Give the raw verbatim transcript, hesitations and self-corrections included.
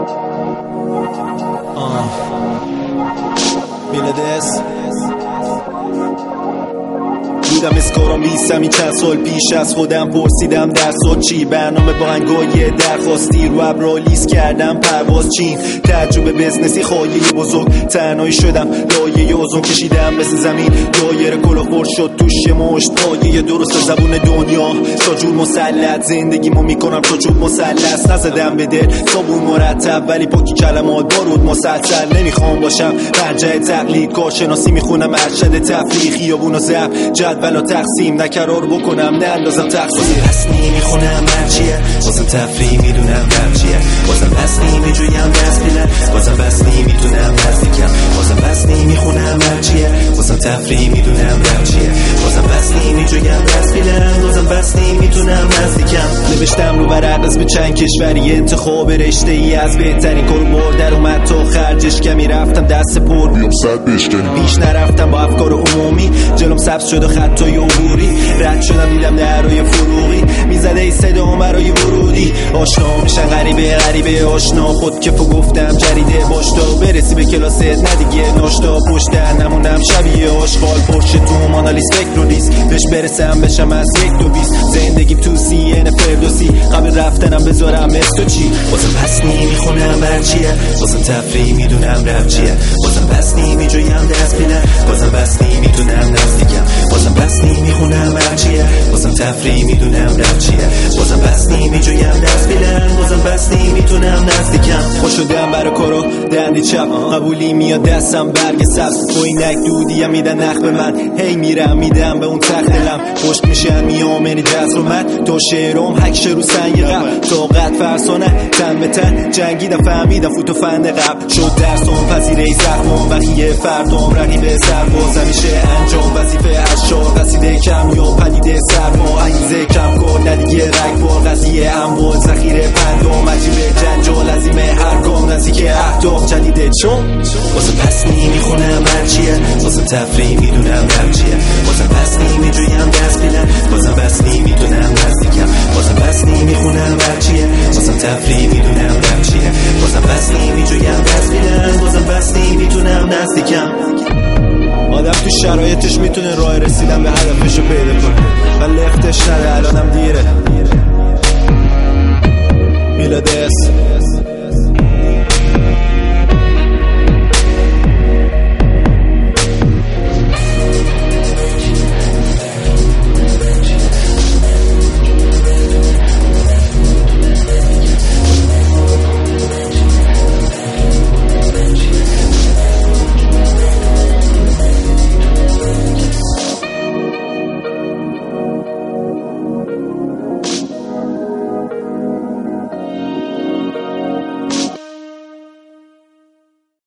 آه میلادس بودم اسکارم بیستم این چند سال پیش از خودم پرسیدم درسات چی، برنامه با انگای درخواستی رو ابرا لیست کردم پرواز چین، تجربه بزنسی خواهی بزرگ تنهایی شدم لایه اوزون کشیدم مثل زمین دایره کلاه پر شد توش یه مشت پایه درست زبون دنیا تا جور مسلط زندگیمو میکنم تا جور مسلط نزدم به دل صابون مرتب ولی پاکی کلمات بارود مسلسل نمیخوام باشم مرجع تقلید کارشناسی میخونم ارشد تفریح خیابون و زب جدول و تقسیم نکرار بکنم نه اندازم تقسیم پس نمیخونم مرچیه واسم تفریح میدونم مرچیه واسم پس نمیجویم دست بیلن واسم پس نمیتونم نزدیکم واسم پس نمیخونم مرچیه واسم تفریح میدونم مرچیه واسم پس نمیجویم دست بیلن واسم پس نمیتونم نزدیکم نوشتم رو ورق اسم چند کشوری انتخاب رشته ای از بهترین کارو بردر اومد تا خرجش کمی رفتم دست پر بیام صد بشکنم پیش نرفتم با افکار عمومی جلوم سبز شد و خطای عبوری رد شدم دیدم درهای فروغی میزده ای صدا برای ورودی آشنا میشن غریبه غریبه آشنا خود کفو گفتم جریده باش تا برسی به کلاست ندیگه ناشتا پشت در نمونم شبیه آشغال پرشه تو مانالیز فکر و لیز بهش برسم بشم از یک دو بیست زندگیم تو سی این فردوسی قبل رفتنم بذارم استو چی واسم پس نمیخونم برچیه واسم تفریح میدونم رب چیه واسم پس نمیجویم دست بیلن واسم پس نمیتونم نزدیکم واسم پس نمیخونم برچیه واسم تفریح میدونم رب چیه واسم پس نمیجویم دست بیلن واسم پس نمیتونم نزدیکم خوش شدم برای کارو دندی چپ قبولی میاد دستم برگ سبز تو اینک دودیم میدن نخ به من هی میرم میدم به اون تخت دلم خشک میشن میامنی جذر من تا شعرام حکش رو سنگ قبل طاقت فرسانه تن به تن جنگیدم فهمیدم فوت و فند قبل شد درسام پذیره زخمام بخیه فردام رقیب سرباز همیشه انجام وظیفه اشار قصیده کم یا پدیده سرما انگیزه کم کار ندیگه رگبار قضیه اموال ذخیره پندام عجیبه جنجال عظیمه هر گام نزدیک اهداف جدیده چون واسه پس نمیخونم مرچیه واسه تفریح میدونم مرچیه واسه پس نمیجویم دست بیلن واسه پس نمیتونم نزدیکم واسه پس نمیخونم مرچیه واسه تفریح میدونم مرچیه واسه پس نمیجویم دست بیلن واسه پس نمیتونم نزدیکم آدم تو شرایطش میتونه راه رسیدن به هدفشو پیدا کنه ولی اختش نده الانم دیره میلادس